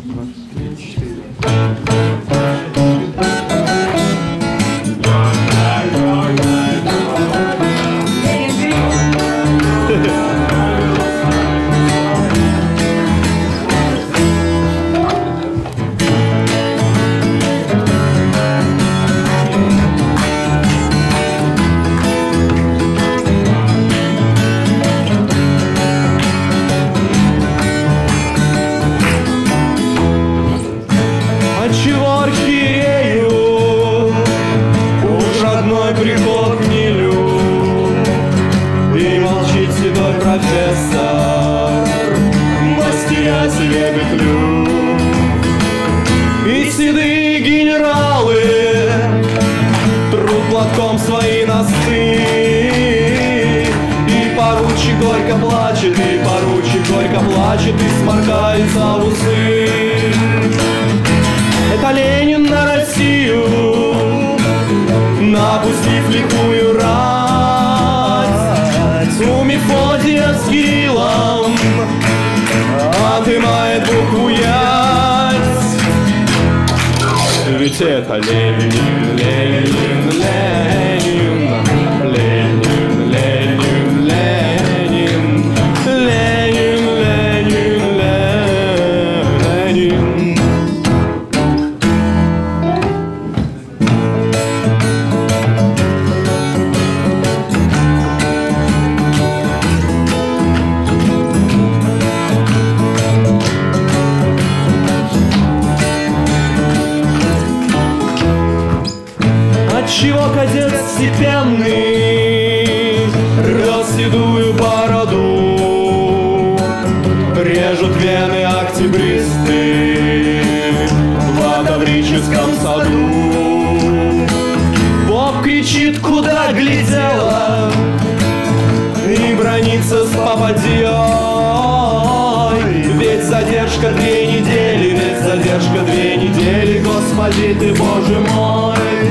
Раз, три, четыре. Отчего архиерею уж родной приход гнилю, и молчит седой профессор, мастеря себе петлю. И седые генералы трут платком свои носы, и поручик горько плачет, и поручик горько плачет, и сморкается в усы. Это Ленин на Россию, напустив лихую рать. У Мефодия с Кириллом отымает букву ять. Ведь это Ленин, Ленин, Ленин, Ленин, Ленин, Ленин, Ленин, Ленин, Ленин. Отчего кадет степенный рвет седую бороду, режут вены октябристы в Таврическом саду. Бог кричит, куда глядела, и бранится с попадьей. Ведь задержка 2 недели, ведь задержка 2 недели, Господи ты, Боже мой.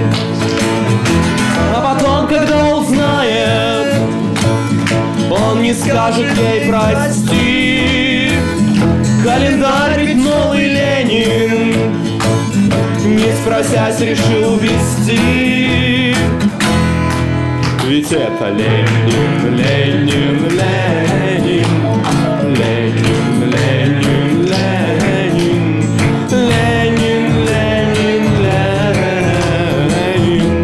А потом, когда узнает, он не скажет ей прости. Календарь ведь новый Ленин, не спросясь, решил ввести. Ведь это Ленин, Ленин, Ленин, Ленин, Ленин, Ленин, Ленин, Ленин, Ленин.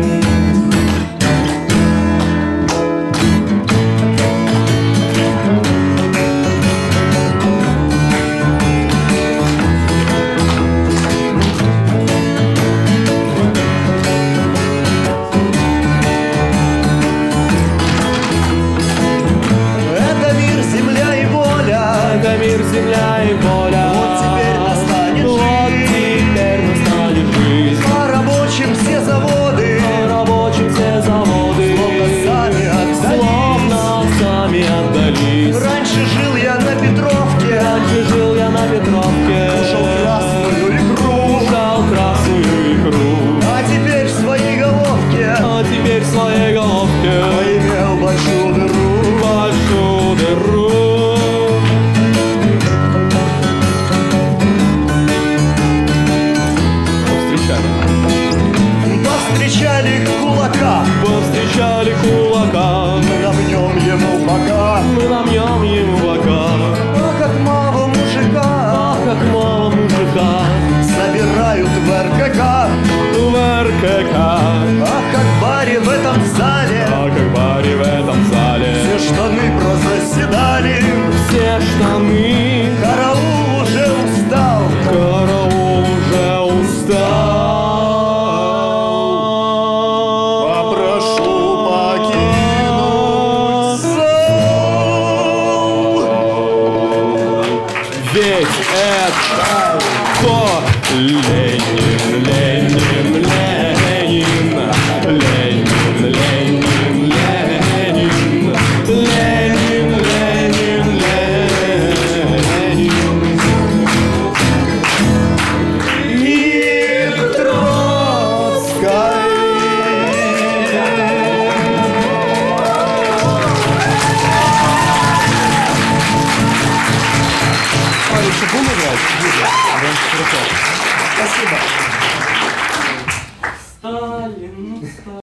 Это мир, земля и воля. Это мир, земля и воля. Вот теперь настанет Вот жизнь. теперь настанет жизнь. По рабочим все заводы Рабочим все заводы словно сами отдались. словно сами отдались. Раньше жил я на Петровке, Раньше жил я на Петровке, кушал красную икру. кушал красную икру. А теперь в своей головке А теперь в своей головке поимел большую дыру. большую дыру. Повстречали кулака, Повстречали кулака, мы набнем ему бока. мы намнем ему бока. А как мало мужика Ах, как мало мужика собирают в РКК. в РКК. А как баре в этом зале А как баре в этом зале все штаны прозаседали. все штаны. Караул уже устал, Караул уже устал. попрошу покинуть зал. Ведь это Ленин, Ленин, Ленин, Ленин, Ленин, Ленин, Ленин, Ленин, Ленин. И Троцкой. А, еще будем играть? Спасибо. Сталин,